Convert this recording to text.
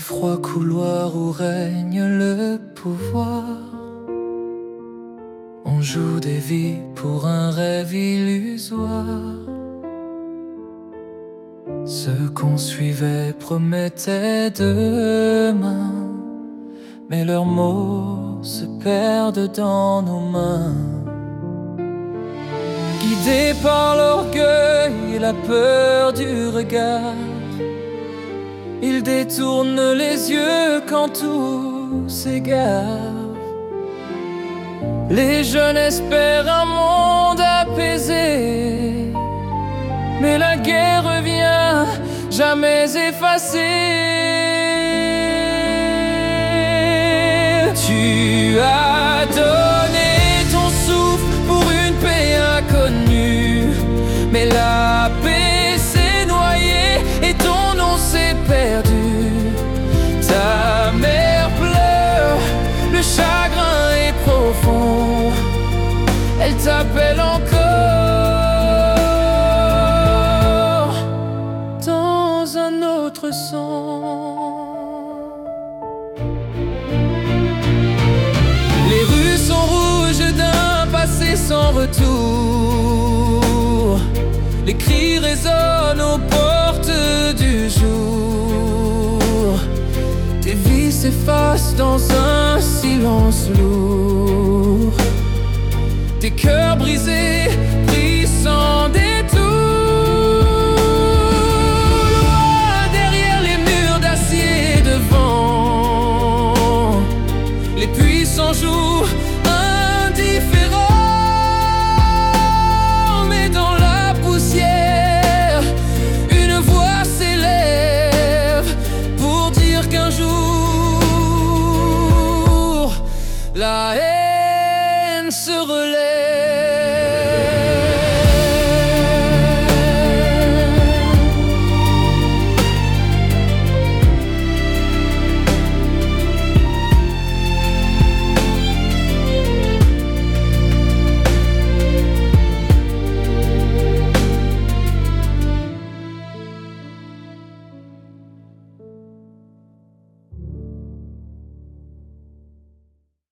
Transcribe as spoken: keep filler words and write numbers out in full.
froid couloir où règne le pouvoir. On joue des vies pour un rêve illusoire. Ce qu'on suivait promettait demain, mais leurs mots se perdent dans nos mains. Guidés par l'orgueil et la peur du regard, ils détournent les yeux quand tout s'égare. Les jeunes espèrent un monde apaisé, mais la guerre revient jamais effacée. Tu as donné ton souffle pour une paix inconnue, mais la paix s'est noyée et ton nom s'est perdu. Ta mère pleure, le chagrin est profond, elle t'appelle encore dans un autre son. Les rues sont rouges d'un passé sans retour. Les cris résonnent aux portes du jour. Tes vies s'effacent dans un silence lourd. Tes cœurs brisés